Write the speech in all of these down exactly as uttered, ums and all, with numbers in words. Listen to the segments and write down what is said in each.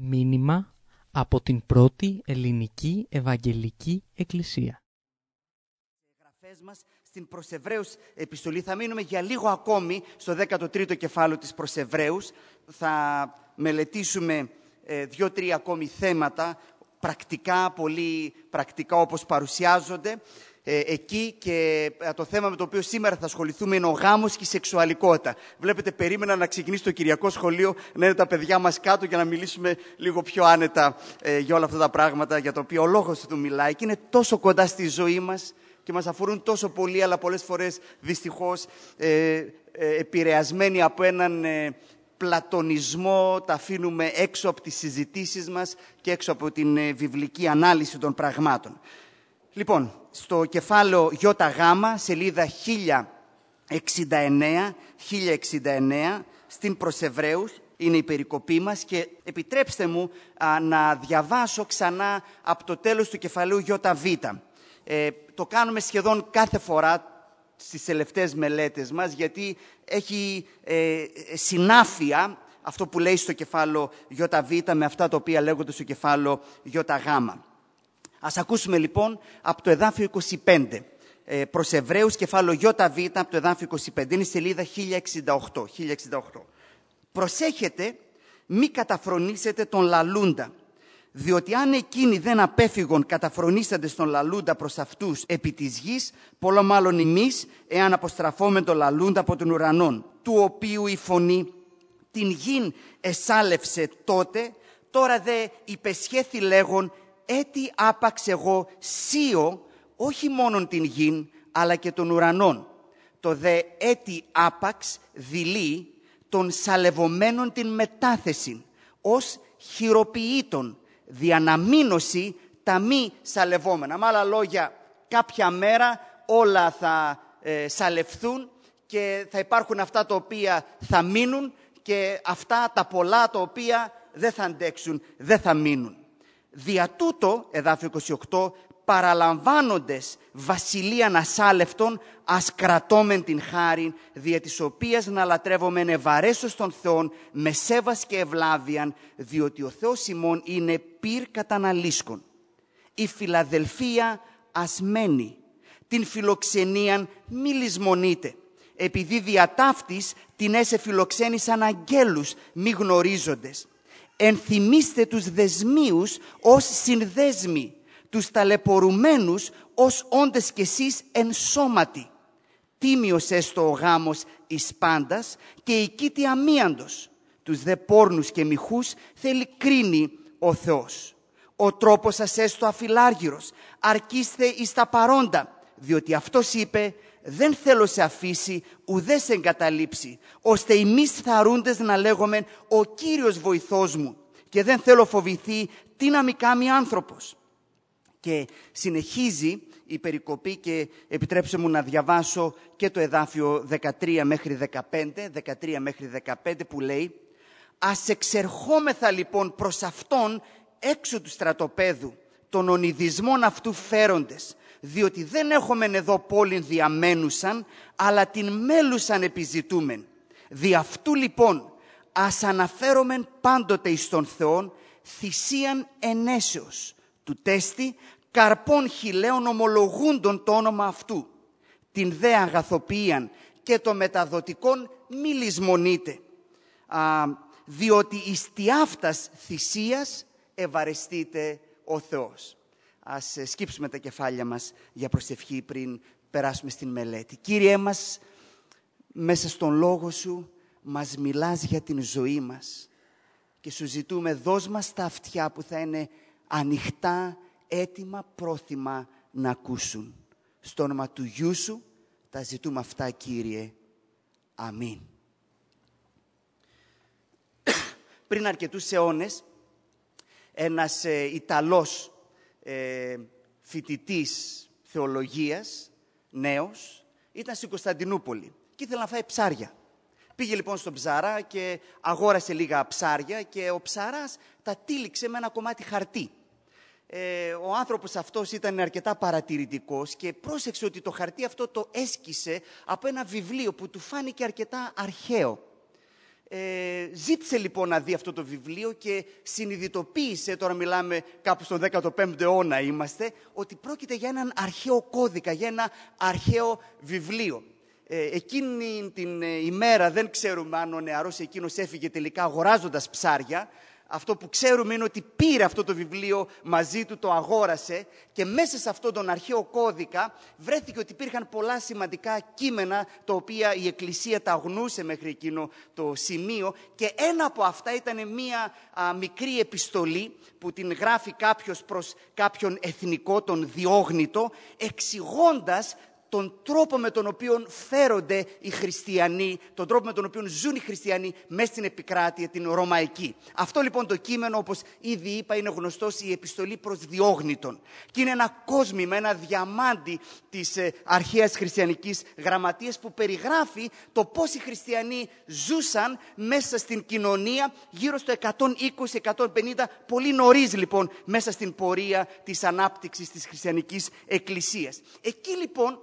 Μήνυμα από την πρώτη ελληνική Ευαγγελική Εκκλησία. Γραφές μας στην προς Εβραίους επιστολή. Θα μείνουμε για λίγο ακόμη στο δέκατο τρίτο κεφάλαιο της προς Εβραίους. Θα μελετήσουμε ε, δύο-τρία ακόμη θέματα, πρακτικά, πολύ πρακτικά όπως παρουσιάζονται ε, εκεί, και ε, το θέμα με το οποίο σήμερα θα ασχοληθούμε είναι ο γάμος και η σεξουαλικότητα. Βλέπετε, περίμενα να ξεκινήσει το Κυριακό σχολείο, να είναι τα παιδιά μας κάτω για να μιλήσουμε λίγο πιο άνετα ε, για όλα αυτά τα πράγματα για τα οποία ο λόγος του μιλάει, και είναι τόσο κοντά στη ζωή μας και μας αφορούν τόσο πολύ, αλλά πολλές φορές δυστυχώς ε, ε, επηρεασμένοι από έναν ε, πλατωνισμό, τα αφήνουμε έξω από τις συζητήσεις μας και έξω από την ε, βιβλική ανάλυση των πραγμάτων. Λοιπόν, στο κεφάλαιο ΙΓ, σελίδα χίλια εξήντα εννέα, χίλια εξήντα εννέα, στην προς Εβραίους, είναι η περικοπή μας, και επιτρέψτε μου α, να διαβάσω ξανά από το τέλος του κεφαλαίου ΙΒ. Ε, το κάνουμε σχεδόν κάθε φορά στις τελευταίες μελέτες μας, γιατί έχει ε, συνάφεια αυτό που λέει στο κεφάλαιο ΙΒ με αυτά τα οποία λέγονται στο κεφάλαιο ΙΓ. Ας ακούσουμε λοιπόν από το εδάφιο είκοσι πέντε. Ε, προς Εβραίους, κεφάλαιο ΙΒ, από το εδάφιο είκοσι πέντε, είναι η σελίδα χίλια εξήντα οκτώ. Προσέχετε μη καταφρονήσετε τον λαλούντα, διότι αν εκείνοι δεν απέφυγον καταφρονήσαντες τον λαλούντα προς αυτούς επί της γης, πολλό μάλλον εμείς, εάν αποστραφόμεν τον λαλούντα από τον ουρανόν, του οποίου η φωνή την γην εσάλευσε τότε, τώρα δε υπεσχέθη λέγον, έτι άπαξ εγώ σίω, όχι μόνον την γην, αλλά και τον ουρανόν. Το δε έτι άπαξ δειλεί των σαλευομένων την μετάθεση, ως χειροποιήτων, διαναμήνωση τα μη σαλευόμενα. Με άλλα λόγια, κάποια μέρα όλα θα ε, σαλευθούν και θα υπάρχουν αυτά τα οποία θα μείνουν και αυτά τα πολλά τα οποία δεν θα αντέξουν, δεν θα μείνουν. Δια τούτο, εδάφιο είκοσι οκτώ, παραλαμβάνοντες βασιλείαν ασάλευτον, ας κρατώμεν την χάριν, δια της οποίας να λατρεύομεν ευαρέσως των Θεών με σέβας και ευλάβιαν, διότι ο Θεός ημών είναι πυρ καταναλύσκων. Η Φιλαδελφία ας μένει, την φιλοξενίαν μη λησμονείτε, επειδή δια ταύτης την έσε φιλοξένησαν αγγέλους μη γνωρίζοντες. Ενθυμίστε τους δεσμίους ως συνδέσμοι, τους ταλαιπωρουμένους ως όντες κι εσείς εν σώματι. Τίμιος έστω ο γάμος εις πάντας και η κήτη αμίαντος. Τους δε πόρνους και μοιχούς θέλει κρίνει ο Θεός. Ο τρόπος σας έστω αφιλάργυρος, αρκείστε εις τα παρόντα, διότι αυτός είπε, δεν θέλω σε αφήσει, ουδέ σε εγκαταλείψει, ώστε εμείς θαρούντες να λέγομεν ο Κύριος βοηθός μου, και δεν θέλω φοβηθεί τι να μη κάνει άνθρωπος. Και συνεχίζει η περικοπή, και επιτρέψτε μου να διαβάσω και το εδάφιο δεκατρία μέχρι δεκαπέντε, δεκατρία μέχρι δεκαπέντε, που λέει, ας εξερχόμεθα λοιπόν προς αυτόν έξω του στρατοπέδου, των ονειδισμών αυτού φέροντες, διότι δεν έχομεν εδώ πόλην διαμένουσαν, αλλά την μέλουσαν επιζητούμεν. Δι' αυτού λοιπόν ας αναφέρομεν πάντοτε εις τον Θεόν θυσίαν ενέσεως, του τέστη καρπών χιλέων ομολογούντων το όνομα αυτού. Την δε αγαθοποιίαν και το μεταδοτικόν μη λησμονείτε, α, διότι εις τι αυτάς θυσίας ευαρεστείτε ο Θεός. Ας σκύψουμε τα κεφάλια μας για προσευχή πριν περάσουμε στην μελέτη. Κύριε μας, μέσα στον Λόγο Σου μας μιλάς για την ζωή μας και Σου ζητούμε, δώσ' μας τα αυτιά που θα είναι ανοιχτά, έτοιμα, πρόθυμα να ακούσουν. Στο όνομα του Γιού Σου τα ζητούμε αυτά, Κύριε. Αμήν. Πριν αρκετούς αιώνες, ένας ε, Ιταλός ε, φοιτητής θεολογίας, νέος, ήταν στην Κωνσταντινούπολη και ήθελε να φάει ψάρια. Πήγε λοιπόν στον ψαρά και αγόρασε λίγα ψάρια και ο ψαράς τα τύλιξε με ένα κομμάτι χαρτί. Ε, ο άνθρωπος αυτός ήταν αρκετά παρατηρητικός και πρόσεξε ότι το χαρτί αυτό το έσκησε από ένα βιβλίο που του φάνηκε αρκετά αρχαίο. Ε, ζήτησε λοιπόν να δει αυτό το βιβλίο και συνειδητοποίησε, τώρα μιλάμε κάπου στον δέκατο πέμπτο αιώνα είμαστε, ότι πρόκειται για έναν αρχαίο κώδικα, για ένα αρχαίο βιβλίο. Ε, εκείνη την ημέρα δεν ξέρουμε αν ο νεαρός εκείνος έφυγε τελικά αγοράζοντας ψάρια. Αυτό που ξέρουμε είναι ότι πήρε αυτό το βιβλίο μαζί του, το αγόρασε και μέσα σε αυτόν τον αρχαίο κώδικα βρέθηκε ότι υπήρχαν πολλά σημαντικά κείμενα τα οποία η Εκκλησία τα αγνούσε μέχρι εκείνο το σημείο και ένα από αυτά ήταν μία α, μικρή επιστολή που την γράφει κάποιος προς κάποιον εθνικό, τον Διόγνητο, εξηγώντας τον τρόπο με τον οποίο φέρονται οι χριστιανοί, τον τρόπο με τον οποίο ζουν οι χριστιανοί μέσα στην επικράτεια, την Ρωμαϊκή. Αυτό λοιπόν το κείμενο, όπως ήδη είπα, είναι γνωστός, η επιστολή προς Διόγνητον. Και είναι ένα κόσμημα, ένα διαμάντι της ε, αρχαίας χριστιανικής γραμματείας που περιγράφει το πώς οι χριστιανοί ζούσαν μέσα στην κοινωνία γύρω στο εκατόν είκοσι με εκατόν πενήντα, πολύ νωρίς λοιπόν μέσα στην πορεία της ανάπτυξης της χριστιανικής εκκλησίας. Εκεί λοιπόν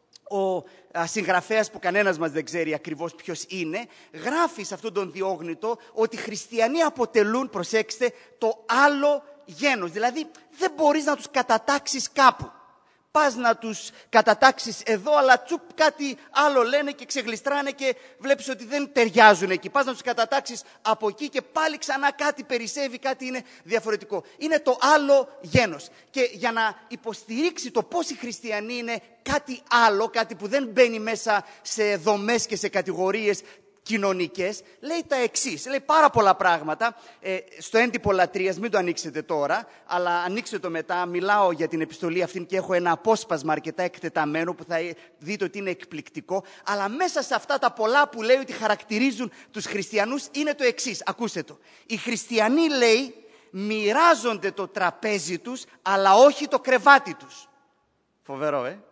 ο συγγραφέας που κανένας μας δεν ξέρει ακριβώς ποιος είναι, γράφει σε αυτόν τον Διόγνητο ότι οι χριστιανοί αποτελούν, προσέξτε, το άλλο γένος. Δηλαδή δεν μπορείς να τους κατατάξεις κάπου. Πας να τους κατατάξεις εδώ, αλλά τσουπ κάτι άλλο λένε και ξεγλιστράνε και βλέπεις ότι δεν ταιριάζουν εκεί. Πας να τους κατατάξεις από εκεί και πάλι ξανά κάτι περισσεύει, κάτι είναι διαφορετικό. Είναι το άλλο γένος. Και για να υποστηρίξει το πώς οι χριστιανοί είναι κάτι άλλο, κάτι που δεν μπαίνει μέσα σε δομές και σε κατηγορίες κοινωνικές, λέει τα εξής, λέει πάρα πολλά πράγματα ε, στο έντυπο λατρείας, μην το ανοίξετε τώρα, αλλά ανοίξτε το μετά, μιλάω για την επιστολή αυτή και έχω ένα απόσπασμα αρκετά εκτεταμένο που θα δείτε ότι είναι εκπληκτικό, αλλά μέσα σε αυτά τα πολλά που λέει ότι χαρακτηρίζουν τους χριστιανούς είναι το εξής, ακούστε το. Οι χριστιανοί, λέει, μοιράζονται το τραπέζι τους, αλλά όχι το κρεβάτι τους. Φοβερό, ε.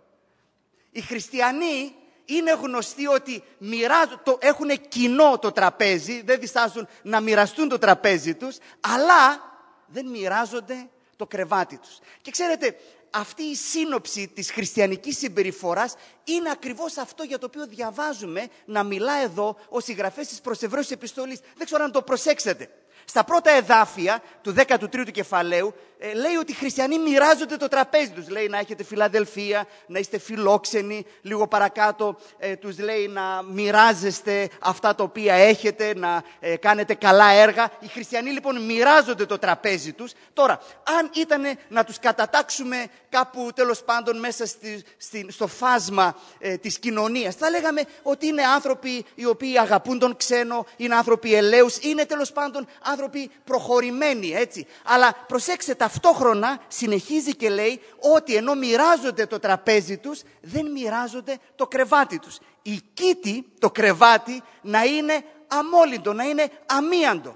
Οι χριστιανοί είναι γνωστοί ότι μοιράζουν, το, έχουν κοινό το τραπέζι, δεν διστάζουν να μοιραστούν το τραπέζι τους, αλλά δεν μοιράζονται το κρεβάτι τους. Και ξέρετε, αυτή η σύνοψη της χριστιανικής συμπεριφοράς είναι ακριβώς αυτό για το οποίο διαβάζουμε να μιλά εδώ ο συγγραφέας της προς Εβραίους επιστολής. Δεν ξέρω αν το προσέξετε. Στα πρώτα εδάφια του δέκατου τρίτου κεφαλαίου ε, λέει ότι οι χριστιανοί μοιράζονται το τραπέζι τους. Λέει να έχετε φιλαδελφία, να είστε φιλόξενοι. Λίγο παρακάτω ε, τους λέει να μοιράζεστε αυτά τα οποία έχετε, να ε, κάνετε καλά έργα. Οι χριστιανοί λοιπόν μοιράζονται το τραπέζι τους. Τώρα, αν ήταν να τους κατατάξουμε κάπου τέλος πάντων μέσα στη, στη, στο φάσμα ε, της κοινωνίας, θα λέγαμε ότι είναι άνθρωποι οι οποίοι αγαπούν τον ξένο, είναι άνθρωποι ελαίους, είναι τέλος πάντων άνθρωποι προχωρημένοι, έτσι. Αλλά προσέξτε, ταυτόχρονα συνεχίζει και λέει ότι ενώ μοιράζονται το τραπέζι τους, δεν μοιράζονται το κρεβάτι τους. Η κήτη, το κρεβάτι, να είναι αμόλυντο, να είναι αμίαντο.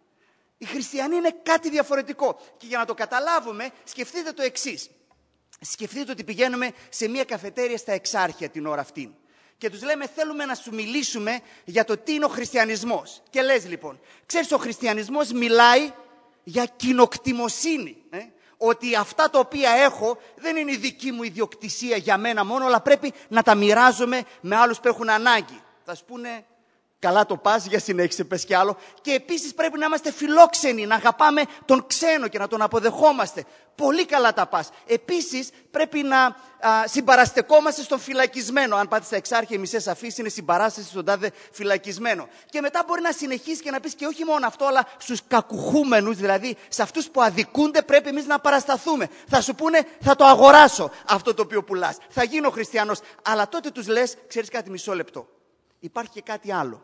Οι χριστιανοί είναι κάτι διαφορετικό. Και για να το καταλάβουμε, σκεφτείτε το εξής. Σκεφτείτε ότι πηγαίνουμε σε μια καφετέρια στα Εξάρχεια την ώρα αυτή. Και τους λέμε θέλουμε να σου μιλήσουμε για το τι είναι ο χριστιανισμός. Και λες λοιπόν, ξέρεις ο χριστιανισμός μιλάει για κοινοκτημοσύνη. Ε? Ότι αυτά τα οποία έχω δεν είναι η δική μου ιδιοκτησία για μένα μόνο, αλλά πρέπει να τα μοιράζομαι με άλλους που έχουν ανάγκη. Θα σου πούνε, καλά το πας, για συνέχισε, πες κι άλλο. Και επίσης πρέπει να είμαστε φιλόξενοι, να αγαπάμε τον ξένο και να τον αποδεχόμαστε. Πολύ καλά τα πας. Επίσης πρέπει να α, συμπαραστεκόμαστε στον φυλακισμένο. Αν πάτε στα Εξάρχεια, οι μισές αφήσεις είναι συμπαράσταση στον τάδε φυλακισμένο. Και μετά μπορεί να συνεχίσει και να πεις και όχι μόνο αυτό, αλλά στους κακουχούμενους, δηλαδή σε αυτούς που αδικούνται, πρέπει εμείς να παρασταθούμε. Θα σου πούνε, θα το αγοράσω αυτό το οποίο πουλάς. Θα γίνω χριστιανός. Αλλά τότε τους λες, ξέρεις κάτι, μισό λεπτό. Υπάρχει και κάτι άλλο.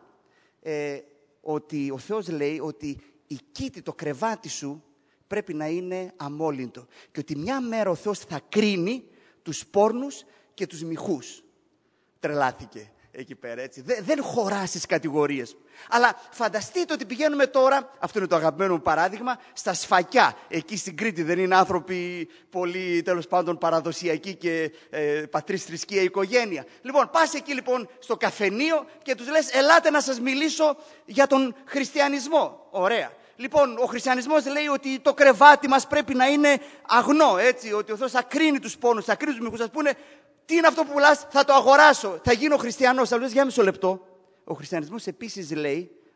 Ε, ότι ο Θεός λέει ότι η κήτη, το κρεβάτι σου πρέπει να είναι αμόλυντο και ότι μια μέρα ο Θεός θα κρίνει τους πόρνους και τους μοιχούς. Τρελάθηκε εκεί πέρα, έτσι. Δεν, δεν χωρά στις κατηγορίες. Αλλά φανταστείτε ότι πηγαίνουμε τώρα, αυτό είναι το αγαπημένο μου παράδειγμα, στα Σφακιά. Εκεί στην Κρήτη δεν είναι άνθρωποι πολύ τέλος πάντων παραδοσιακοί και ε, πατρίς θρησκεία οικογένεια. Λοιπόν, πας εκεί λοιπόν στο καφενείο και τους λες ελάτε να σας μιλήσω για τον χριστιανισμό. Ωραία. Λοιπόν, ο χριστιανισμός λέει ότι το κρεβάτι μας πρέπει να είναι αγνό, έτσι, ότι ο Θεός θα κρίνει τους πόνους, θα κρίνει τους μοιχούς. Θα πούνε, τι είναι αυτό που πουλάς, θα το αγοράσω, θα γίνω χριστιανός. Θα λες, για μισό λεπτό. Ο χριστιανισμός επίσης λέει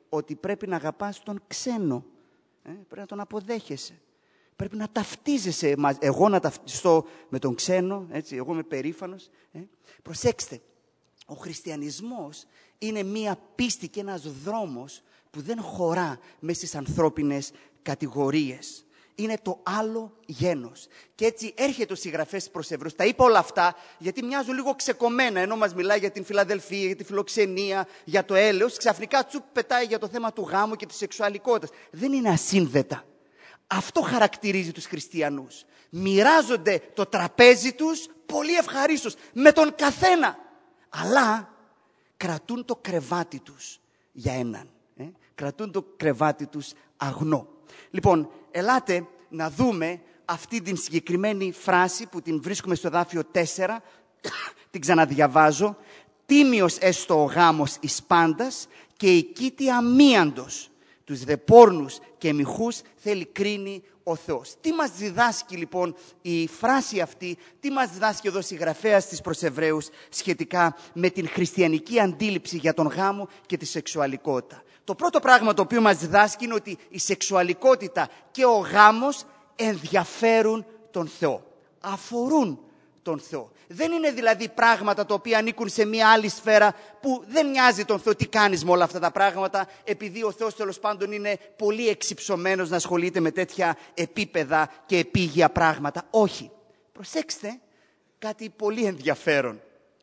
ότι πρέπει να αγαπάς τον ξένο. Ε, πρέπει να τον αποδέχεσαι. Πρέπει να ταυτίζεσαι. Εγώ να ταυτιστώ με τον ξένο, έτσι, εγώ είμαι περήφανος. Ε. Προσέξτε, ο χριστιανισμός είναι μία πίστη και ένας δρόμος που δεν χωρά μέσα στις ανθρώπινες κατηγορίες. Είναι το άλλο γένος. Και έτσι έρχεται ο συγγραφέας προς Εβραίους. Τα είπα όλα αυτά γιατί μοιάζουν λίγο ξεκομμένα, ενώ μας μιλάει για την Φιλαδελφία, για τη φιλοξενία, για το έλεος. Ξαφνικά τσουπ πετάει για το θέμα του γάμου και της σεξουαλικότητας. Δεν είναι ασύνδετα. Αυτό χαρακτηρίζει τους χριστιανούς. Μοιράζονται το τραπέζι τους πολύ ευχαρίστως με τον καθένα. Αλλά κρατούν το κρεβάτι τους για έναν. Ε? Κρατούν το κρεβάτι τους αγνό. Λοιπόν, ελάτε να δούμε αυτή την συγκεκριμένη φράση που την βρίσκουμε στο εδάφιο τέσσερα. Την ξαναδιαβάζω. «Τίμιος έστω ο γάμος εις πάντας και η κήτη αμίαντος. Τους δε πόρνους και μοιχούς θέλει κρίνει ο Θεός». Τι μας διδάσκει λοιπόν η φράση αυτή, τι μας διδάσκει εδώ ο συγγραφέας της προς Εβραίους σχετικά με την χριστιανική αντίληψη για τον γάμο και τη σεξουαλικότητα. Το πρώτο πράγμα το οποίο μας διδάσκει είναι ότι η σεξουαλικότητα και ο γάμος ενδιαφέρουν τον Θεό. Αφορούν τον Θεό. Δεν είναι δηλαδή πράγματα τα οποία ανήκουν σε μια άλλη σφαίρα που δεν νοιάζει τον Θεό τι κάνεις με όλα αυτά τα πράγματα, επειδή ο Θεός τέλος πάντων είναι πολύ εξυψωμένος να ασχολείται με τέτοια επίπεδα και επίγεια πράγματα. Όχι. Προσέξτε κάτι πολύ ενδιαφέρον.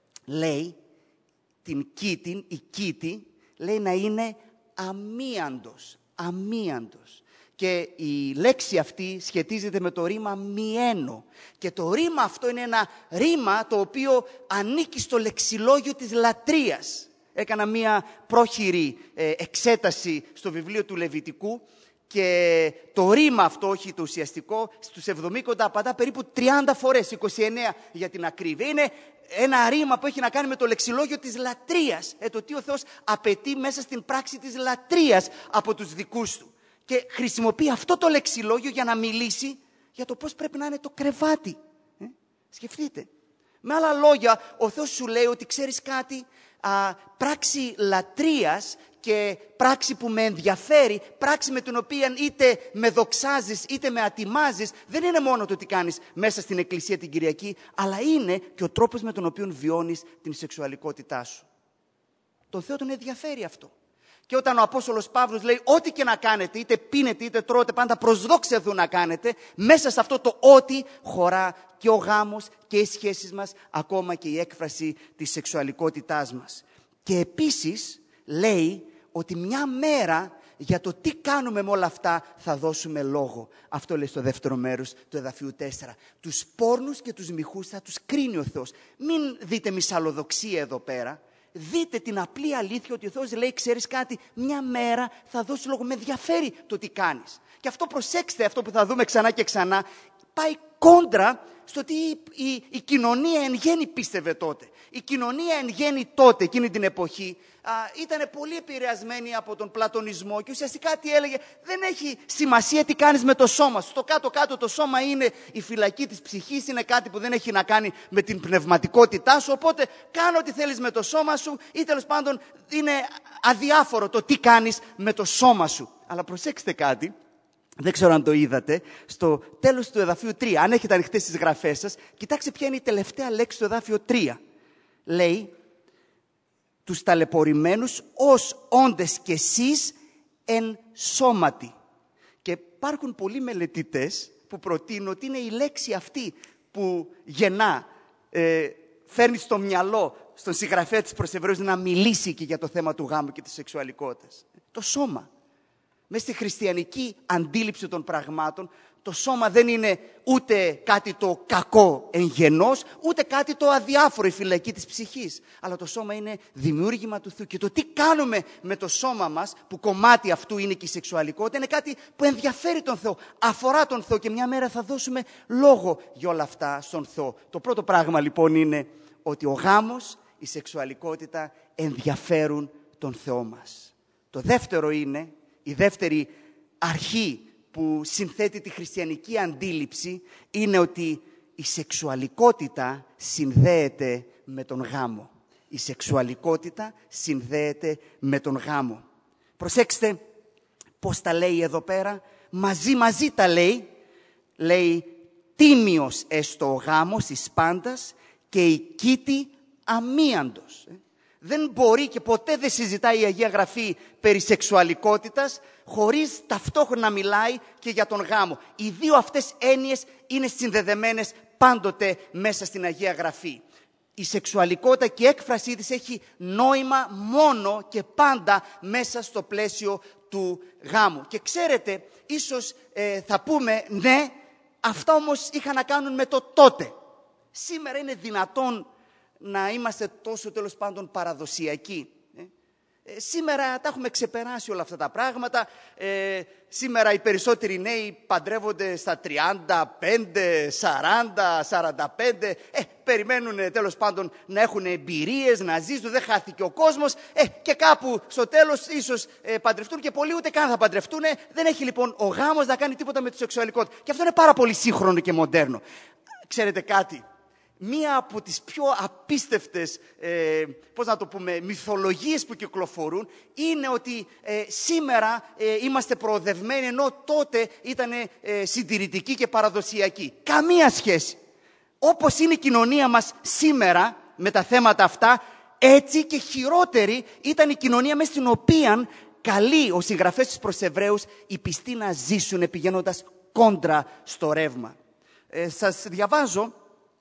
Λέει την κήτην, η κήτη λέει να είναι αμίαντος. Αμίαντος. Και η λέξη αυτή σχετίζεται με το ρήμα μιένο. Και το ρήμα αυτό είναι ένα ρήμα το οποίο ανήκει στο λεξιλόγιο της λατρείας. Έκανα μία πρόχειρη ε, εξέταση στο βιβλίο του Λεβιτικού και το ρήμα αυτό, όχι το ουσιαστικό, στους Εβδομήκοντα απαντά περίπου τριάντα φορές, είκοσι εννέα για την ακρίβεια. Είναι ένα ρήμα που έχει να κάνει με το λεξιλόγιο της λατρείας. Ε, το τι ο Θεός απαιτεί μέσα στην πράξη της λατρείας από τους δικούς του. Και χρησιμοποιεί αυτό το λεξιλόγιο για να μιλήσει για το πώς πρέπει να είναι το κρεβάτι. Ε? Σκεφτείτε. Με άλλα λόγια, ο Θεός σου λέει ότι ξέρεις κάτι, α, πράξη λατρείας και πράξη που με ενδιαφέρει, πράξη με την οποία είτε με δοξάζεις είτε με ατιμάζεις, δεν είναι μόνο το τι κάνεις μέσα στην εκκλησία την Κυριακή, αλλά είναι και ο τρόπος με τον οποίο βιώνεις την σεξουαλικότητά σου. Τον Θεό τον ενδιαφέρει αυτό. Και όταν ο Απόστολος Παύλος λέει ό,τι και να κάνετε, είτε πίνετε είτε τρώτε, πάντα προσδόξευδου να κάνετε, μέσα σε αυτό το ό,τι χωρά και ο γάμος και οι σχέσεις μας, ακόμα και η έκφραση της σεξουαλικότητάς μας. Και επίσης λέει ότι μια μέρα για το τι κάνουμε με όλα αυτά θα δώσουμε λόγο. Αυτό λέει στο δεύτερο μέρος του εδαφίου τέσσερα. Τους πόρνους και τους μοιχούς θα τους κρίνει ο Θεός. Μην δείτε μυσαλλοδοξία εδώ πέρα. Δείτε την απλή αλήθεια ότι ο Θεός λέει, ξέρεις κάτι, μια μέρα θα δώσει λόγο. Με ενδιαφέρει το τι κάνεις. Και αυτό, προσέξτε, αυτό που θα δούμε ξανά και ξανά, πάει κόντρα στο τι η, η, η κοινωνία εν γέννη πίστευε τότε. Η κοινωνία εν γέννη τότε, εκείνη την εποχή, ήταν πολύ επηρεασμένη από τον πλατωνισμό και ουσιαστικά τι έλεγε, δεν έχει σημασία τι κάνεις με το σώμα σου. Στο κάτω-κάτω το σώμα είναι η φυλακή της ψυχής, είναι κάτι που δεν έχει να κάνει με την πνευματικότητά σου, οπότε κάνω ό,τι θέλεις με το σώμα σου ή τέλος πάντων είναι αδιάφορο το τι κάνεις με το σώμα σου. Αλλά προσέξτε κάτι. Δεν ξέρω αν το είδατε, στο τέλος του εδαφίου τρία, αν έχετε ανοιχτές τις γραφές σας, κοιτάξτε ποια είναι η τελευταία λέξη του εδάφιο τρία. Λέει, τους ταλαιπωρημένους ως όντες κι εσείς εν σώματι. Και υπάρχουν πολλοί μελετητές που προτείνουν ότι είναι η λέξη αυτή που γεννά, ε, φέρνει στο μυαλό, στον συγγραφέα της προς Εβραίους να μιλήσει και για το θέμα του γάμου και της σεξουαλικότητας. Το σώμα. Μες στη χριστιανική αντίληψη των πραγμάτων, το σώμα δεν είναι ούτε κάτι το κακό εν γενός, ούτε κάτι το αδιάφορο, η φυλακή της ψυχής. Αλλά το σώμα είναι δημιούργημα του Θεού. Και το τι κάνουμε με το σώμα μας, που κομμάτι αυτού είναι και η σεξουαλικότητα, είναι κάτι που ενδιαφέρει τον Θεό, αφορά τον Θεό και μια μέρα θα δώσουμε λόγο για όλα αυτά στον Θεό. Το πρώτο πράγμα λοιπόν είναι ότι ο γάμος, η σεξουαλικότητα ενδιαφέρουν τον Θεό μας. Το δεύτερο είναι, η δεύτερη αρχή που συνθέτει τη χριστιανική αντίληψη είναι ότι η σεξουαλικότητα συνδέεται με τον γάμο. Η σεξουαλικότητα συνδέεται με τον γάμο. προσέξτε πώς τα λέει εδώ πέρα. Μαζί μαζί τα λέει. Λέει τίμιος εστω ο γάμος εις πάντας και η κήτη αμίαντος. Δεν μπορεί και ποτέ δεν συζητάει η Αγία Γραφή περί σεξουαλικότητας χωρίς ταυτόχρονα να μιλάει και για τον γάμο. Οι δύο αυτές έννοιες είναι συνδεδεμένες πάντοτε μέσα στην Αγία Γραφή. Η σεξουαλικότητα και η έκφρασή της έχει νόημα μόνο και πάντα μέσα στο πλαίσιο του γάμου. Και ξέρετε, ίσως ε, θα πούμε ναι, αυτά όμως είχαν να κάνουν με το τότε. Σήμερα είναι δυνατόν να είμαστε τόσο τέλος πάντων παραδοσιακοί. Ε? Ε, σήμερα τα έχουμε ξεπεράσει όλα αυτά τα πράγματα. Ε, σήμερα οι περισσότεροι νέοι παντρεύονται στα τριάντα πέντε, σαράντα, σαράντα πέντε. Ε, περιμένουν τέλος πάντων να έχουν εμπειρίες, να ζήσουν, δεν χάθηκε ο κόσμος. Ε, και κάπου στο τέλος ίσως ε, παντρευτούν και πολλοί ούτε καν θα παντρευτούν. Δεν έχει λοιπόν ο γάμος να κάνει τίποτα με τη σεξουαλικότητα. Και αυτό είναι πάρα πολύ σύγχρονο και μοντέρνο. Ξέρετε κάτι? Μία από τις πιο απίστευτες, ε, πώς να το πούμε, μυθολογίες που κυκλοφορούν είναι ότι ε, σήμερα ε, είμαστε προοδευμένοι ενώ τότε ήταν ε, συντηρητικοί και παραδοσιακοί. Καμία σχέση. Όπως είναι η κοινωνία μας σήμερα με τα θέματα αυτά, έτσι και χειρότερη ήταν η κοινωνία μέσα στην οποία καλεί ο συγγραφέας της προς Εβραίους οι πιστοί να ζήσουν πηγαίνοντας κόντρα στο ρεύμα. Ε, σας διαβάζω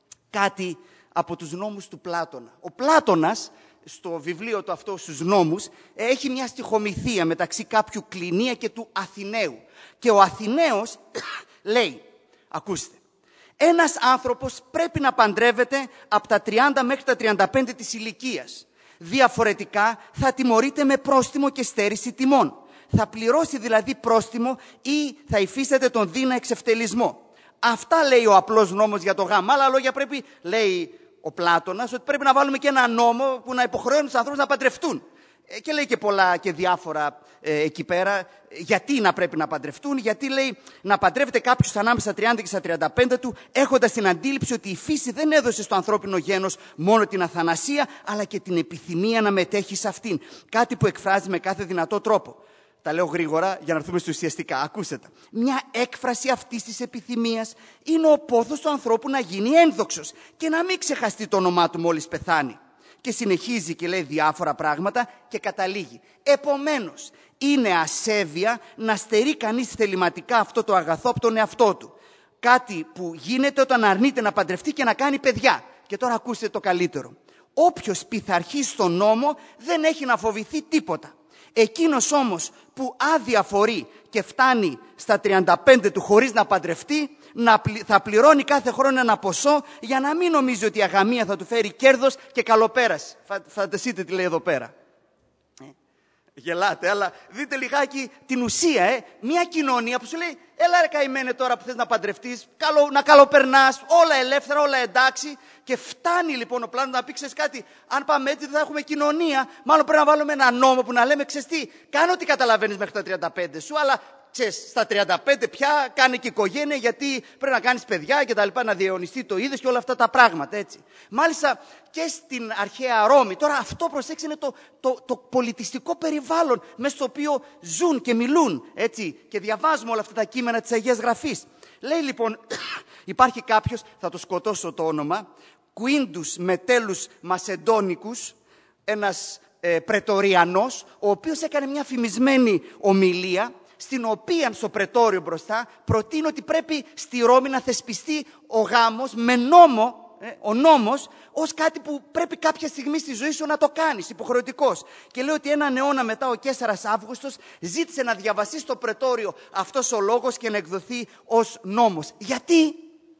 κάτι από τους νόμους του Πλάτωνα. Ο Πλάτωνας, στο βιβλίο του αυτό στους νόμους, έχει μια στιχομυθία μεταξύ κάποιου Κλινία και του Αθηναίου. Και ο Αθηναίος λέει, ακούστε, ένας άνθρωπος πρέπει να παντρεύεται από τα τριάντα μέχρι τα τριάντα πέντε της ηλικίας. Διαφορετικά θα τιμωρείται με πρόστιμο και στέρηση τιμών. Θα πληρώσει δηλαδή πρόστιμο ή θα υφίσταται τον δίνα εξευτελισμό. Αυτά λέει ο απλός νόμος για το γάμο. Άλλα λόγια πρέπει, λέει ο Πλάτωνας, ότι πρέπει να βάλουμε και ένα νόμο που να υποχρεώνει τους ανθρώπους να παντρευτούν. Ε, και λέει και πολλά και διάφορα ε, εκεί πέρα. Γιατί να πρέπει να παντρευτούν? Γιατί λέει να παντρεύεται κάποιος ανάμεσα στα τριάντα και στα τριάντα πέντε του, έχοντας την αντίληψη ότι η φύση δεν έδωσε στο ανθρώπινο γένος μόνο την αθανασία, αλλά και την επιθυμία να μετέχει σε αυτήν. Κάτι που εκφράζει με κάθε δυνατό τρόπο. Τα λέω γρήγορα για να έρθουμε στο ουσιαστικά. Ακούστε τα. Μια έκφραση αυτής της επιθυμίας είναι ο πόθος του ανθρώπου να γίνει ένδοξος και να μην ξεχαστεί το όνομά του μόλις πεθάνει. Και συνεχίζει και λέει διάφορα πράγματα και καταλήγει. Επομένως, είναι ασέβεια να στερεί κανείς θεληματικά αυτό το αγαθό από τον εαυτό του. Κάτι που γίνεται όταν αρνείται να παντρευτεί και να κάνει παιδιά. Και τώρα ακούστε το καλύτερο. Όποιος πειθαρχεί στον νόμο δεν έχει να φοβηθεί τίποτα. Εκείνος όμως που αδιαφορεί και φτάνει στα τριάντα πέντε του χωρίς να παντρευτεί, να, θα πληρώνει κάθε χρόνο ένα ποσό για να μην νομίζει ότι η αγαμία θα του φέρει κέρδος και καλοπέραση. Φα, φανταστείτε τι λέει εδώ πέρα. Ε, γελάτε, αλλά δείτε λιγάκι την ουσία. Ε. Μια κοινωνία που σου λέει, έλα ρε καημένε τώρα που θες να παντρευτείς, καλο, να καλοπερνάς, όλα ελεύθερα, όλα εντάξει. Και φτάνει λοιπόν ο πλάνος να πει, ξέρεις κάτι, αν πάμε έτσι δεν θα έχουμε κοινωνία. Μάλλον πρέπει να βάλουμε ένα νόμο που να λέμε, ξέρεις τι, κάνω ό,τι καταλαβαίνεις μέχρι τα τριάντα πέντε σου, αλλά ξέρεις, στα τριάντα πέντε πια κάνει και οικογένεια γιατί πρέπει να κάνεις παιδιά και τα λοιπά, να διαιωνιστεί το είδος και όλα αυτά τα πράγματα, έτσι. Μάλιστα και στην αρχαία Ρώμη, τώρα αυτό προσέξτε είναι το, το, το πολιτιστικό περιβάλλον μέσα στο οποίο ζουν και μιλούν, έτσι, και διαβάζουμε όλα αυτά τα κείμενα της Αγίας Γραφής. Λέει λοιπόν, υπάρχει κάποιος, θα το σκοτώσω το όνομα, Κουίντους Μετέλους Μασεντόνικους, ένας ε, πρετοριανός, ο οποίος έκανε μια φημισμένη ομιλία, στην οποία στο πρετόριο μπροστά προτείνει ότι πρέπει στη Ρώμη να θεσπιστεί ο γάμος με νόμο, ε, ο νόμος, ως κάτι που πρέπει κάποια στιγμή στη ζωή σου να το κάνεις, υποχρεωτικός. Και λέει ότι έναν αιώνα μετά ο Καίσαρας Αύγουστος ζήτησε να διαβαστεί στο πρετόριο αυτός ο λόγος και να εκδοθεί ως νόμος. Γιατί?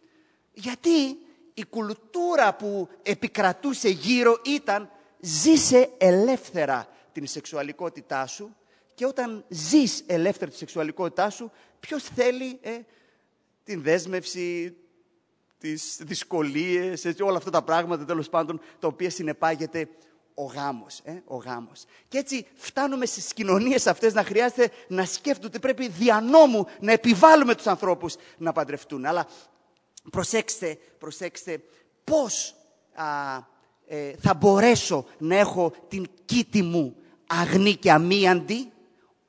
Γιατί η κουλτούρα που επικρατούσε γύρω ήταν ζήσε ελεύθερα την σεξουαλικότητά σου. Και όταν ζεις ελεύθερα τη σεξουαλικότητά σου, ποιος θέλει ε, την δέσμευση, τις δυσκολίες, έτσι, όλα αυτά τα πράγματα τέλος πάντων, τα οποία συνεπάγεται ο γάμος, ε, ο γάμος. Και έτσι φτάνουμε στις κοινωνίες αυτές να χρειάζεται να σκέφτονται ότι πρέπει δια νόμου να επιβάλλουμε τους ανθρώπους να παντρευτούν. Αλλά προσέξτε, προσέξτε πώς α, ε, θα μπορέσω να έχω την κήτη μου αγνή και αμίαντη,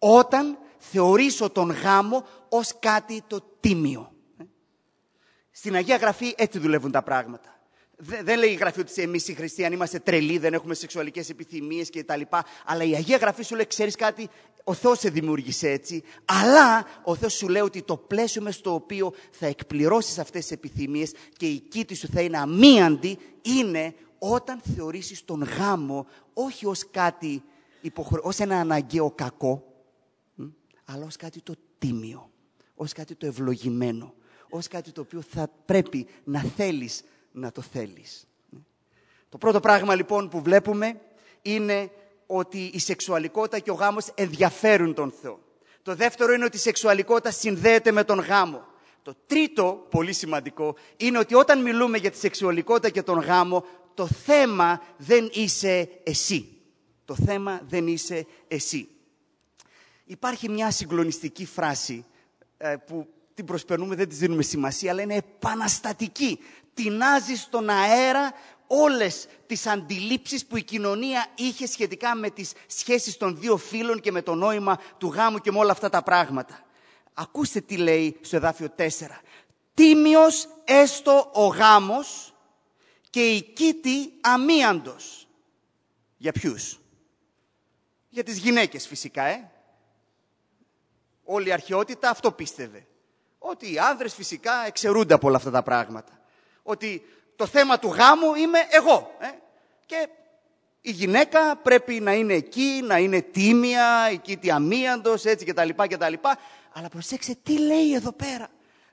Όταν θεωρήσω τον γάμο ως κάτι το τίμιο. Στην Αγία Γραφή έτσι δουλεύουν τα πράγματα. Δεν λέει η Γραφή ότι εμείς οι χριστιανοί είμαστε τρελοί, δεν έχουμε σεξουαλικές επιθυμίες κτλ. Αλλά η Αγία Γραφή σου λέει, ξέρεις κάτι, ο Θεός σε δημιούργησε έτσι, αλλά ο Θεός σου λέει ότι το πλαίσιο μες στο οποίο θα εκπληρώσεις αυτές τις επιθυμίες και η κήτη σου θα είναι αμίαντη, είναι όταν θεωρήσεις τον γάμο όχι ως κάτι, υποχρε... ως ένα αναγκαίο κακό, αλλά ως κάτι το τίμιο, ως κάτι το ευλογημένο, ως κάτι το οποίο θα πρέπει να θέλεις να το θέλεις. Το πρώτο πράγμα λοιπόν που βλέπουμε είναι ότι η σεξουαλικότητα και ο γάμος ενδιαφέρουν τον Θεό. Το δεύτερο είναι ότι η σεξουαλικότητα συνδέεται με τον γάμο. Το τρίτο, πολύ σημαντικό, είναι ότι όταν μιλούμε για τη σεξουαλικότητα και τον γάμο, το θέμα δεν είσαι εσύ. Το θέμα δεν είσαι εσύ. Υπάρχει μια συγκλονιστική φράση ε, που την προσπερνούμε, δεν της δίνουμε σημασία, αλλά είναι επαναστατική. Τεινάζει στον αέρα όλες τις αντιλήψεις που η κοινωνία είχε σχετικά με τις σχέσεις των δύο φύλων και με το νόημα του γάμου και με όλα αυτά τα πράγματα. Ακούστε τι λέει στο εδάφιο τέσσερα. Τίμιος έστω ο γάμος και η κήτη αμίαντος. Για ποιους? Για τις γυναίκες φυσικά, ε. Όλη η αρχαιότητα αυτό πίστευε. Ότι οι άνδρες φυσικά εξαιρούνται από όλα αυτά τα πράγματα. Ότι το θέμα του γάμου είμαι εγώ. Ε? Και η γυναίκα πρέπει να είναι εκεί, να είναι τίμια, η κήτη αμίαντος, έτσι κτλ. κτλ. Αλλά προσέξτε τι λέει εδώ πέρα.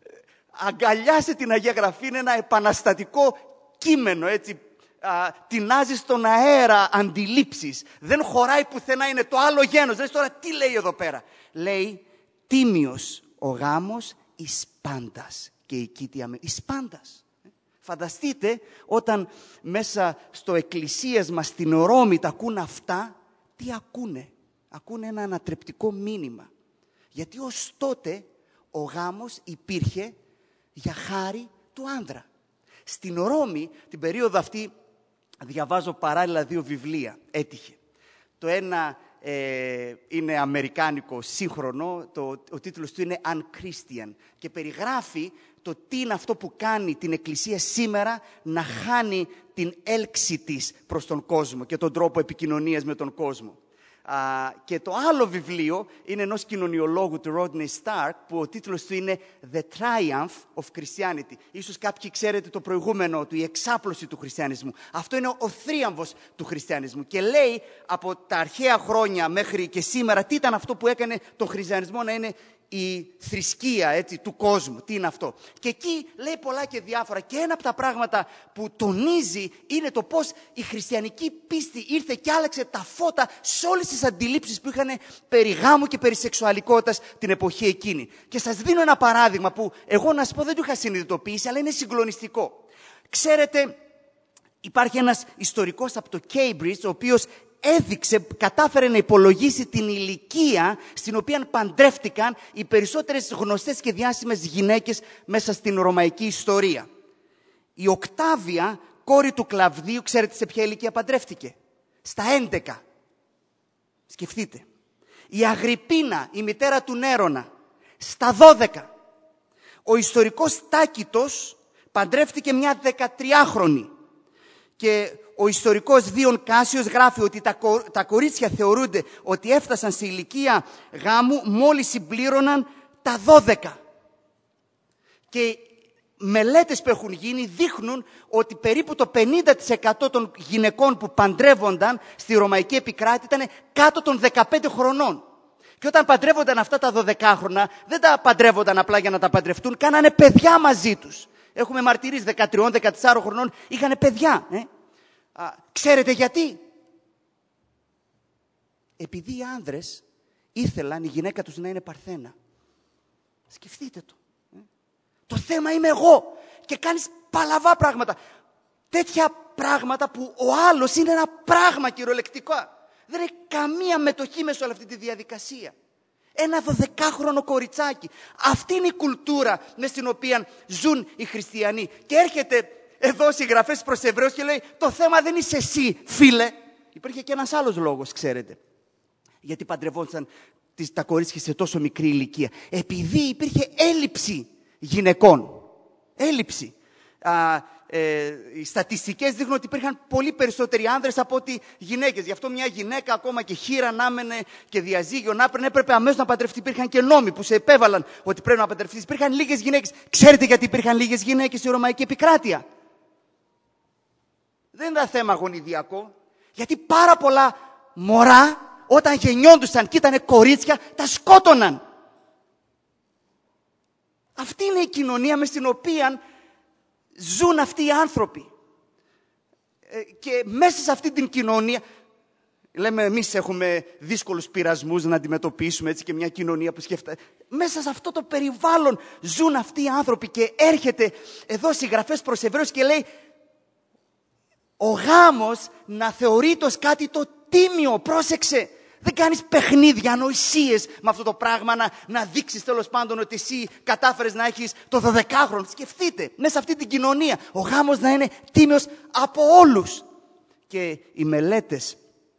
Αγκαλιάσε την Αγία Γραφή, είναι ένα επαναστατικό κείμενο, έτσι. Α, τεινάζει στον αέρα αντιλήψεις. Δεν χωράει πουθενά, είναι το άλλο γένος. Λες τώρα τι λέει εδώ πέρα. Λέει τίμιος ο γάμος εις πάντας και η κήτη αμίαντος. Εις πάντας. Φανταστείτε όταν μέσα στο εκκλησίασμα στην Ρώμη τα ακούν αυτά, τι ακούνε. Ακούνε ένα ανατρεπτικό μήνυμα. Γιατί ως τότε ο γάμος υπήρχε για χάρη του άνδρα. Στην Ρώμη την περίοδο αυτή διαβάζω παράλληλα δύο βιβλία. Έτυχε. Το ένα ε, είναι αμερικάνικο σύγχρονο, το, ο τίτλος του είναι Unchristian και περιγράφει το τι είναι αυτό που κάνει την Εκκλησία σήμερα να χάνει την έλξη της προς τον κόσμο και τον τρόπο επικοινωνίας με τον κόσμο. Uh, και το άλλο βιβλίο είναι ενός κοινωνιολόγου του Rodney Stark που ο τίτλος του είναι The Triumph of Christianity. Ίσως κάποιοι ξέρετε το προηγούμενο του, η εξάπλωση του χριστιανισμού. Αυτό είναι ο θρίαμβος του χριστιανισμού και λέει από τα αρχαία χρόνια μέχρι και σήμερα τι ήταν αυτό που έκανε τον χριστιανισμό να είναι η θρησκεία, έτσι, του κόσμου. Τι είναι αυτό. Και εκεί λέει πολλά και διάφορα. Και ένα από τα πράγματα που τονίζει είναι το πώς η χριστιανική πίστη ήρθε και άλλαξε τα φώτα σε όλες τις αντιλήψεις που είχαν περί γάμου και περί σεξουαλικότητας την εποχή εκείνη. Και σας δίνω ένα παράδειγμα που εγώ να σας πω δεν το είχα συνειδητοποιήσει, αλλά είναι συγκλονιστικό. Ξέρετε, υπάρχει ένας ιστορικός από το Cambridge, ο οποίος έδειξε, κατάφερε να υπολογίσει την ηλικία στην οποία παντρεύτηκαν οι περισσότερες γνωστές και διάσημες γυναίκες μέσα στην ρωμαϊκή ιστορία. Η Οκτάβια, κόρη του Κλαβδίου, ξέρετε σε ποια ηλικία παντρεύτηκε? Στα έντεκα. Σκεφτείτε. Η Αγρυπίνα, η μητέρα του Νέρονα, στα δώδεκα. Ο ιστορικός Τάκητος παντρεύτηκε μια δεκατριάχρονη. Και ο ιστορικός Δίον Κάσιος γράφει ότι τα, κο, τα κορίτσια θεωρούνται ότι έφτασαν σε ηλικία γάμου μόλις συμπλήρωναν τα δώδεκα. Και μελέτες που έχουν γίνει δείχνουν ότι περίπου το πενήντα τοις εκατό των γυναικών που παντρεύονταν στη Ρωμαϊκή επικράτεια ήταν κάτω των δεκαπέντε χρονών. Και όταν παντρεύονταν αυτά τα δωδεκάχρονα, δεν τα παντρεύονταν απλά για να τα παντρευτούν, κάνανε παιδιά μαζί τους. Έχουμε μαρτυρίες δεκατρία δεκατέσσερα χρονών, είχανε παιδιά. Ε? Α, ξέρετε γιατί? Επειδή οι άνδρες ήθελαν η γυναίκα τους να είναι παρθένα. Σκεφτείτε το. Ε? Το θέμα είμαι εγώ. Και κάνεις παλαβά πράγματα. Τέτοια πράγματα που ο άλλος είναι ένα πράγμα κυριολεκτικό. Δεν έχει καμία μετοχή μέσα σε όλη αυτή τη διαδικασία. Ένα δωδεκάχρονο κοριτσάκι. Αυτή είναι η κουλτούρα με στην οποία ζουν οι χριστιανοί. Και έρχεται εδώ συγγραφές προς Εβραίους και λέει το θέμα δεν είσαι εσύ φίλε. Υπήρχε και ένας άλλος λόγος, ξέρετε. Γιατί παντρευόντουσαν τα κορίτσια σε τόσο μικρή ηλικία? Επειδή υπήρχε έλλειψη γυναικών. Έλλειψη. Α, ε, οι στατιστικές δείχνουν ότι υπήρχαν πολύ περισσότεροι άνδρες από ότι γυναίκες. Γι' αυτό μια γυναίκα, ακόμα και χείρα να έμενε και διαζύγιο να έπαιρνε, έπρεπε αμέσως να παντρευτεί. Υπήρχαν και νόμοι που σε επέβαλαν ότι πρέπει να παντρευτείς. Υπήρχαν λίγες γυναίκες. Ξέρετε γιατί υπήρχαν λίγες γυναίκες στη Ρωμαϊκή επικράτεια? Δεν ήταν θέμα γονιδιακό. Γιατί πάρα πολλά μωρά, όταν γεννιόντουσαν και ήταν κορίτσια, τα σκότωναν. Αυτή είναι η κοινωνία μες στην οποία ζουν αυτοί οι άνθρωποι. Ε, και μέσα σε αυτή την κοινωνία, λέμε εμείς έχουμε δύσκολους πειρασμούς να αντιμετωπίσουμε, έτσι, και μια κοινωνία που σκέφτεται. Μέσα σε αυτό το περιβάλλον ζουν αυτοί οι άνθρωποι και έρχεται εδώ συγγραφές προς Εβραίους και λέει ο γάμος να θεωρείται ως κάτι το τίμιο. Πρόσεξε. Δεν κάνεις παιχνίδια, ανοησίες με αυτό το πράγμα, να, να δείξεις τέλος πάντων ότι εσύ κατάφερες να έχεις το δωδεκάχρονο. Σκεφτείτε, μέσα σε αυτή την κοινωνία, ο γάμος να είναι τίμιος από όλους. Και οι μελέτες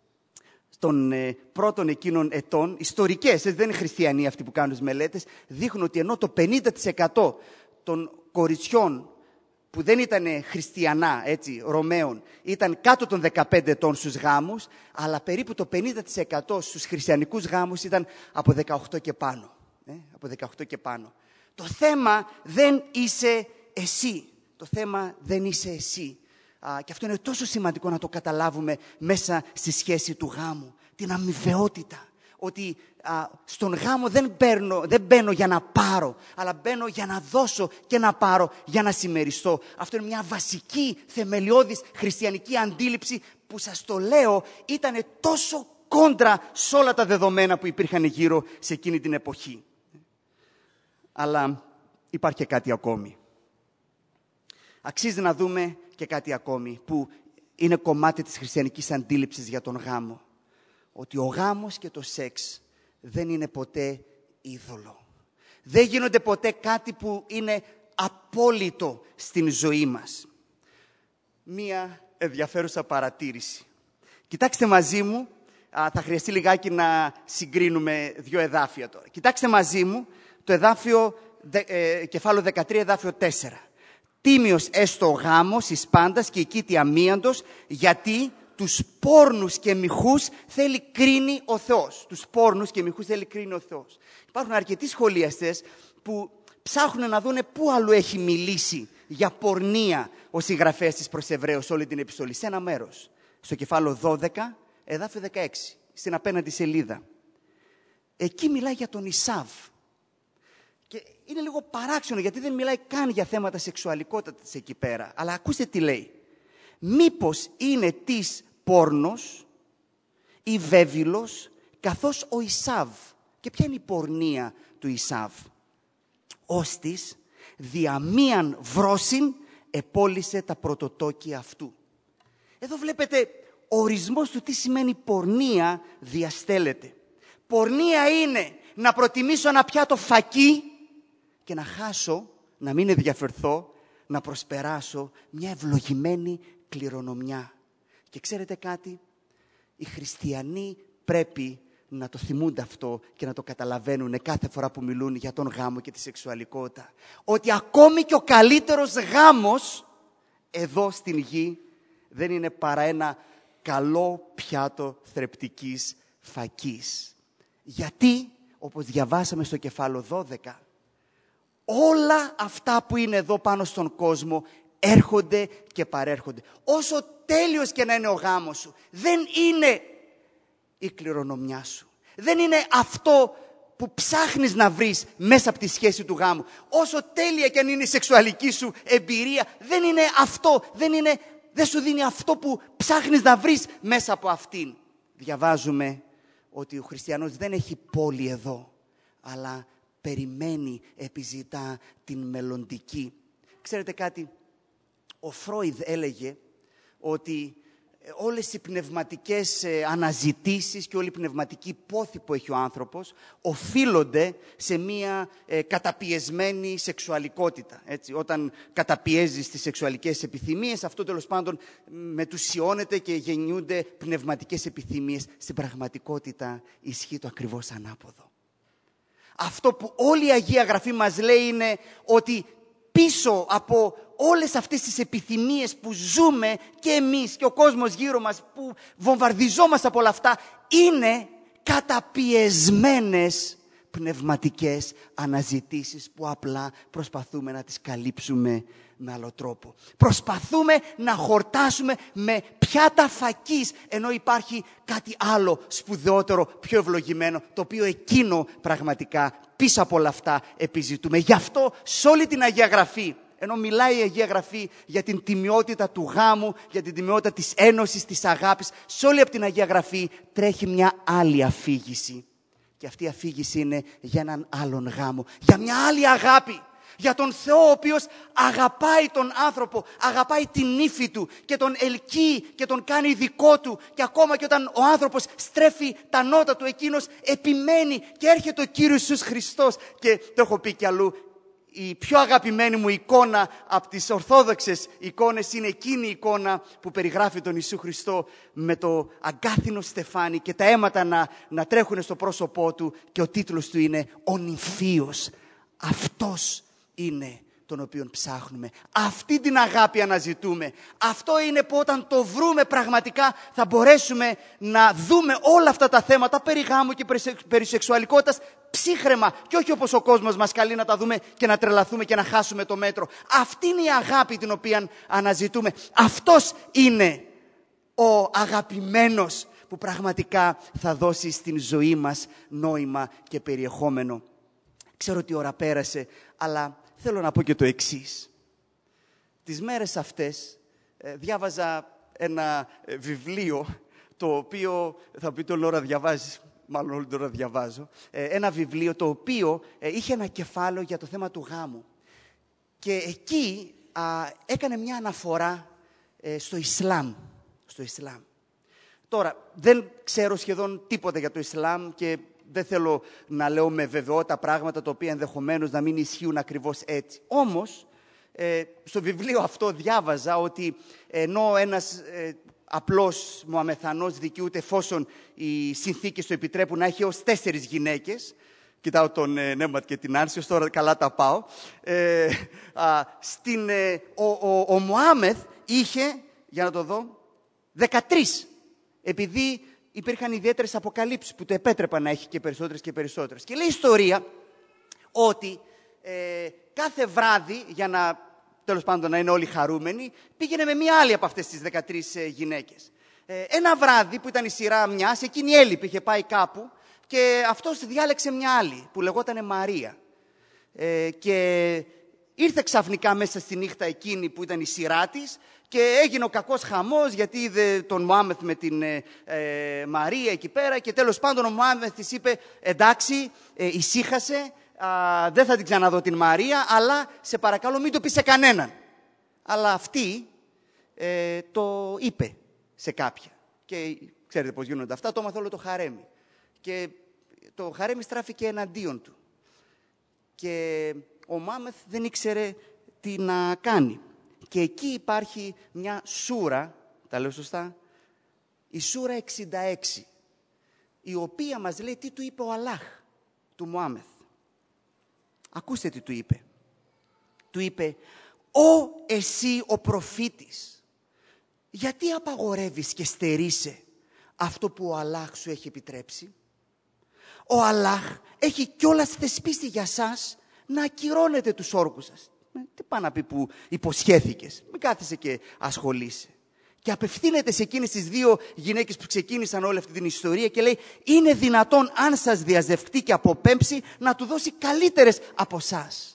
των ε, πρώτων εκείνων ετών, ιστορικές, δεν είναι χριστιανοί αυτοί που κάνουν τις μελέτες, δείχνουν ότι ενώ το πενήντα τοις εκατό των κοριτσιών που δεν ήταν χριστιανά, έτσι, Ρωμαίων, ήταν κάτω των δεκαπέντε ετών στους γάμους, αλλά περίπου το πενήντα τοις εκατό στους χριστιανικούς γάμους ήταν από δεκαοκτώ και πάνω. Ε, από δεκαοκτώ και πάνω. Το θέμα δεν είσαι εσύ. Το θέμα δεν είσαι εσύ. Α, και αυτό είναι τόσο σημαντικό να το καταλάβουμε μέσα στη σχέση του γάμου. Την αμοιβαιότητα. Ότι α, στον γάμο δεν, παίρνω, δεν μπαίνω για να πάρω, αλλά μπαίνω για να δώσω και να πάρω, για να συμμεριστώ. Αυτό είναι μια βασική, θεμελιώδης χριστιανική αντίληψη που, σας το λέω, ήταν τόσο κόντρα σε όλα τα δεδομένα που υπήρχαν γύρω σε εκείνη την εποχή. Αλλά υπάρχει και κάτι ακόμη. Αξίζει να δούμε και κάτι ακόμη που είναι κομμάτι της χριστιανικής αντίληψης για τον γάμο. Ότι ο γάμος και το σεξ δεν είναι ποτέ είδωλο. Δεν γίνονται ποτέ κάτι που είναι απόλυτο στην ζωή μας. Μία ενδιαφέρουσα παρατήρηση. Κοιτάξτε μαζί μου, α, θα χρειαστεί λιγάκι να συγκρίνουμε δύο εδάφια τώρα. Κοιτάξτε μαζί μου το εδάφιο, ε, κεφάλαιο δεκατρία, εδάφιο τέσσερα. Τίμιος έστω ο γάμος εις πάντας και εκεί τι αμίαντος, γιατί τους πόρνους και μοιχούς θέλει κρίνει ο Θεός. Τους πόρνους και μοιχούς θέλει κρίνει ο Θεός. Υπάρχουν αρκετοί σχολιαστές που ψάχνουν να δούνε πού αλλού έχει μιλήσει για πορνεία ο συγγραφέας της προς Εβραίους όλη την επιστολή. Σε ένα μέρος. Στο κεφάλαιο δώδεκα, εδάφιο δεκαέξι. Στην απέναντι σελίδα. Εκεί μιλάει για τον Ισάβ. Και είναι λίγο παράξενο γιατί δεν μιλάει καν για θέματα σεξουαλικότητας εκεί πέρα. Αλλά ακούστε τι λέει. Μήπως είναι της πόρνος ή βέβυλος καθώς ο Ισάβ. Και ποια είναι η πορνεία του Ισάβ? Ώστις διαμίαν βρόσιν επόλυσε τα πρωτοτόκια αυτού. Εδώ βλέπετε ο ορισμός του τι σημαίνει πορνεία διαστέλλεται. Πορνεία είναι να προτιμήσω ένα πιάτο φακί και να χάσω, να μην ενδιαφερθώ, να προσπεράσω μια ευλογημένη κληρονομιά. Και ξέρετε κάτι, οι χριστιανοί πρέπει να το θυμούνται αυτό και να το καταλαβαίνουν κάθε φορά που μιλούν για τον γάμο και τη σεξουαλικότητα. Ότι ακόμη και ο καλύτερος γάμος εδώ στην γη δεν είναι παρά ένα καλό πιάτο θρεπτικής φακής. Γιατί, όπως διαβάσαμε στο κεφάλαιο δώδεκα, όλα αυτά που είναι εδώ πάνω στον κόσμο έρχονται και παρέρχονται. Όσο τέλειος και να είναι ο γάμος σου, δεν είναι η κληρονομιά σου. Δεν είναι αυτό που ψάχνεις να βρεις μέσα από τη σχέση του γάμου. Όσο τέλεια και αν είναι η σεξουαλική σου εμπειρία, δεν είναι αυτό, δεν, είναι, δεν σου δίνει αυτό που ψάχνεις να βρεις μέσα από αυτήν. Διαβάζουμε ότι ο χριστιανός δεν έχει πόλη εδώ, αλλά περιμένει, επιζητά την μελλοντική. Ξέρετε κάτι, ο Φρόιδ έλεγε ότι όλες οι πνευματικές αναζητήσεις και όλη η πνευματική πόθη που έχει ο άνθρωπος οφείλονται σε μία ε, καταπιεσμένη σεξουαλικότητα. Έτσι, όταν καταπιέζεις τις σεξουαλικές επιθυμίες, αυτό τέλος πάντων μετουσιώνεται και γεννιούνται πνευματικές επιθυμίες. Στην πραγματικότητα ισχύει το ακριβώς ανάποδο. Αυτό που όλη η Αγία Γραφή μας λέει είναι ότι πίσω από όλες αυτές τις επιθυμίες που ζούμε και εμείς και ο κόσμος γύρω μας, που βομβαρδιζόμαστε από όλα αυτά, είναι καταπιεσμένες πνευματικές αναζητήσεις που απλά προσπαθούμε να τις καλύψουμε με άλλο τρόπο. Προσπαθούμε να χορτάσουμε με πιάτα φακής, ενώ υπάρχει κάτι άλλο σπουδαιότερο, πιο ευλογημένο, το οποίο εκείνο πραγματικά πίσω από όλα αυτά επιζητούμε. Γι' αυτό σε όλη την Αγία Γραφή, ενώ μιλάει η Αγία Γραφή για την τιμιότητα του γάμου, για την τιμιότητα της ένωσης, της αγάπης, σε όλη από την Αγία Γραφή τρέχει μια άλλη αφήγηση. Και αυτή η αφήγηση είναι για έναν άλλον γάμο, για μια άλλη αγάπη. Για τον Θεό ο οποίος αγαπάει τον άνθρωπο, αγαπάει την ύφη του και τον ελκύει και τον κάνει δικό του. Και ακόμα και όταν ο άνθρωπος στρέφει τα νότα του, εκείνος επιμένει και έρχεται ο Κύριος Ιησούς Χριστός. Και το έχω πει κι αλλού, η πιο αγαπημένη μου εικόνα από τις ορθόδοξες εικόνες είναι εκείνη η εικόνα που περιγράφει τον Ιησού Χριστό με το αγκάθινο στεφάνι και τα αίματα να, να τρέχουν στο πρόσωπό του, και ο τίτλος του είναι «Ο νυμφίος». Αυτός είναι τον οποίον ψάχνουμε. Αυτή την αγάπη αναζητούμε. Αυτό είναι που όταν το βρούμε πραγματικά θα μπορέσουμε να δούμε όλα αυτά τα θέματα περί γάμου και περί σεξουαλικότητας ψύχραιμα, και όχι όπως ο κόσμος μας καλεί να τα δούμε και να τρελαθούμε και να χάσουμε το μέτρο. Αυτή είναι η αγάπη την οποία αναζητούμε. Αυτός είναι ο αγαπημένος που πραγματικά θα δώσει στην ζωή μας νόημα και περιεχόμενο. Ξέρω ότι η ώρα πέρασε, αλλά θέλω να πω και το εξής. Τις μέρες αυτές ε, διάβαζα ένα ε, βιβλίο, το οποίο θα πείτε όλη ώρα διαβάζεις, μάλλον όλη την ώρα διαβάζω, ε, ένα βιβλίο το οποίο ε, είχε ένα κεφάλαιο για το θέμα του γάμου. Και εκεί α, έκανε μια αναφορά ε, στο Ισλάμ. Στο Ισλάμ. Τώρα, δεν ξέρω σχεδόν τίποτα για το Ισλάμ και δεν θέλω να λέω με βεβαιότητα πράγματα τα οποία ενδεχομένως να μην ισχύουν ακριβώς έτσι. Όμως, ε, στο βιβλίο αυτό διάβαζα ότι ενώ ένας ε, απλός Μωαμεθανός δικαιούται, εφόσον οι συνθήκες το επιτρέπουν, να έχει ως τέσσερις γυναίκες, κοιτάω τον ε, Νέματ και την Άνση, ως τώρα καλά τα πάω, ε, α, στην, ε, ο, ο, ο Μωάμεθ είχε, για να το δω, δεκατρείς, επειδή υπήρχαν ιδιαίτερες αποκαλύψεις που το επέτρεπαν να έχει και περισσότερες και περισσότερες. Και λέει η ιστορία ότι ε, κάθε βράδυ, για να τέλος πάντων να είναι όλοι χαρούμενοι, πήγαινε με μία άλλη από αυτές τις δεκατρείς ε, γυναίκες. Ε, ένα βράδυ που ήταν η σειρά μιας, εκείνη έλειπε, είχε πάει κάπου και αυτός διάλεξε μια άλλη που λεγότανε Μαρία. Ε, και ήρθε ξαφνικά μέσα στη νύχτα εκείνη που ήταν η σειρά της και έγινε ο κακός χαμός, γιατί είδε τον Μωάμεθ με την ε, ε, Μαρία εκεί πέρα, και τέλος πάντων ο Μωάμεθ της είπε εντάξει, ε, ησύχασε, α, δεν θα την ξαναδώ την Μαρία, αλλά σε παρακαλώ μην το πεις σε κανέναν. Αλλά αυτή ε, το είπε σε κάποια. Και ξέρετε πώς γίνονται αυτά, το έμαθε όλο το χαρέμι. Και το χαρέμι στράφηκε εναντίον του. Και ο Μωάμεθ δεν ήξερε τι να κάνει. Και εκεί υπάρχει μια σούρα, τα λέω σωστά, η σούρα εξήντα έξι, η οποία μας λέει τι του είπε ο Αλλάχ του Μωάμεθ. Ακούστε τι του είπε. Του είπε, «Ω εσύ ο προφήτης, γιατί απαγορεύεις και στερείσαι αυτό που ο Αλλάχ σου έχει επιτρέψει? Ο Αλλάχ έχει κιόλας θεσπίσει για σας να ακυρώνετε τους όρκους σας». Τι πάει να πει που υποσχέθηκες? Μην κάθεσαι και ασχολείσαι. Και απευθύνεται σε εκείνες τις δύο γυναίκες που ξεκίνησαν όλη αυτή την ιστορία και λέει, είναι δυνατόν αν σας διαζευκτεί και αποπέμψει να του δώσει καλύτερες από εσάς.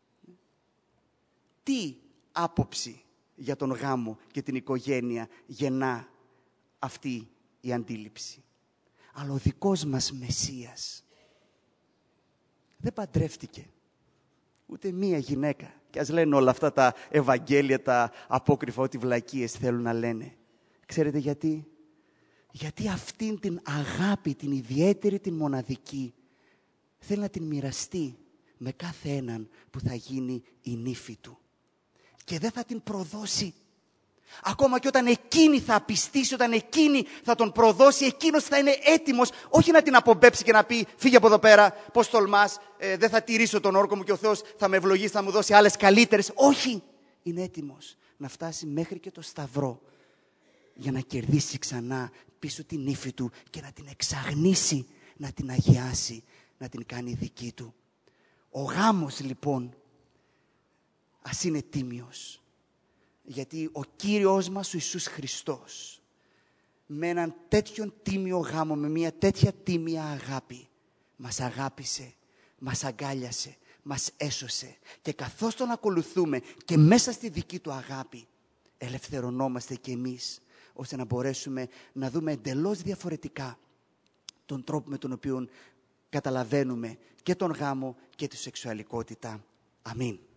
Τι άποψη για τον γάμο και την οικογένεια γεννά αυτή η αντίληψη? Αλλά ο δικός μας Μεσσίας δεν παντρεύτηκε ούτε μία γυναίκα. Και ας λένε όλα αυτά τα Ευαγγέλια, τα απόκριφα, ό,τι βλακίες θέλουν να λένε. Ξέρετε γιατί? Γιατί αυτήν την αγάπη, την ιδιαίτερη, την μοναδική, θέλει να την μοιραστεί με κάθε έναν που θα γίνει η νύφη του. Και δεν θα την προδώσει. Ακόμα και όταν εκείνη θα απιστήσει, όταν εκείνη θα τον προδώσει, εκείνος θα είναι έτοιμος, όχι να την απομπέψει και να πει φύγε από εδώ πέρα, πώς τολμάς, ε, δεν θα τηρήσω τον όρκο μου και ο Θεός θα με ευλογήσει, θα μου δώσει άλλες καλύτερες. Όχι, είναι έτοιμος να φτάσει μέχρι και το σταυρό για να κερδίσει ξανά πίσω την ύφη του και να την εξαγνίσει, να την αγιάσει, να την κάνει δική του. Ο γάμος λοιπόν ας είναι τίμιος. Γιατί ο Κύριος μας ο Ιησούς Χριστός με έναν τέτοιον τίμιο γάμο, με μια τέτοια τίμια αγάπη μας αγάπησε, μας αγκάλιασε, μας έσωσε και καθώς τον ακολουθούμε και μέσα στη δική του αγάπη ελευθερωνόμαστε και εμείς ώστε να μπορέσουμε να δούμε εντελώς διαφορετικά τον τρόπο με τον οποίο καταλαβαίνουμε και τον γάμο και τη σεξουαλικότητα. Αμήν.